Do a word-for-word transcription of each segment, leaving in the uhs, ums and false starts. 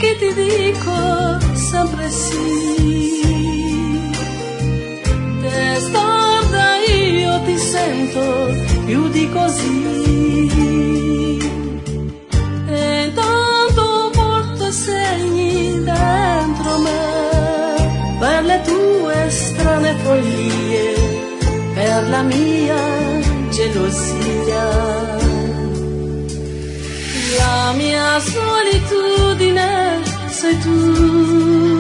che ti dico sempre sì. Testarda io ti sento più di così, e tanto porto segni dentro me per le tue strane follie, per la mia gelosia. La mia solitudine sei tu,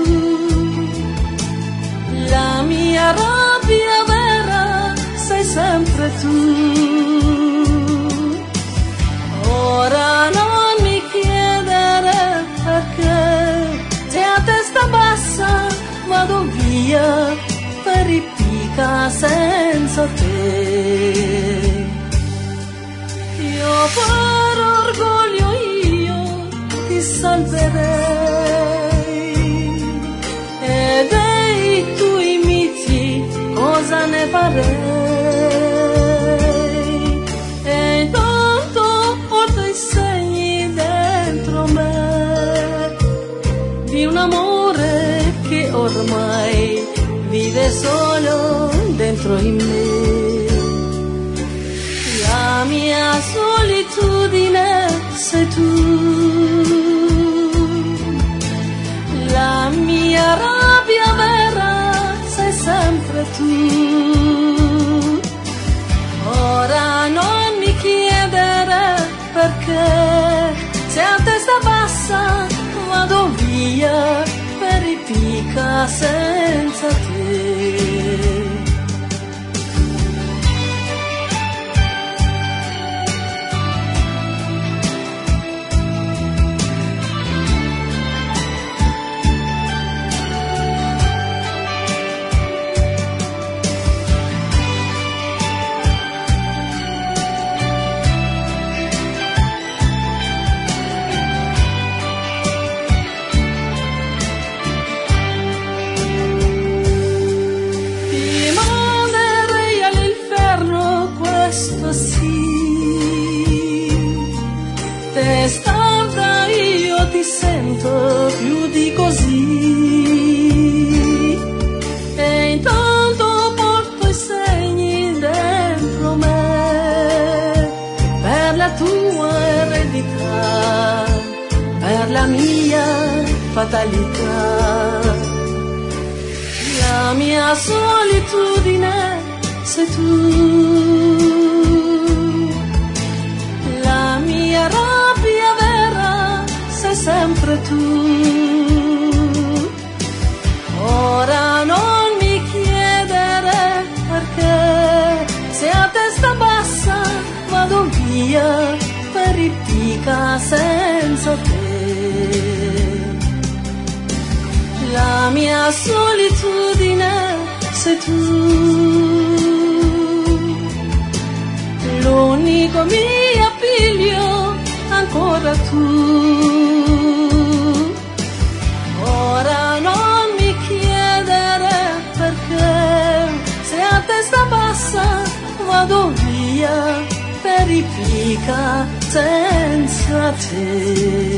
la mia rabbia vera sei sempre tu. Ora non mi chiedere perché, se a testa bassa vado via per ripicca senza te. Io per orgoglio io ti salverei, e dei tuoi miti cosa ne farei? E intanto porto i segni dentro me di un amore che ormai vive solo dentro in me. La mia solitudine sei tu, la mia rabbia vera sei sempre tu. Ora non mi chiedere perché, se a testa bassa vado via per ripicca senza te. Testarda io ti sento più di così, e intanto porto i segni dentro me per la tua eredità, per la mia fatalità. La mia solitudine sei tu, la mia rabbia vera sei sempre tu. Ora non mi chiedere perché, se a testa bassa vado via per ripicca senza te. La mia solitudine sei tu, l'unico mio appiglio ancora tu. Ora non mi chiedere perché, se a testa bassa vado via per ripicca senza te.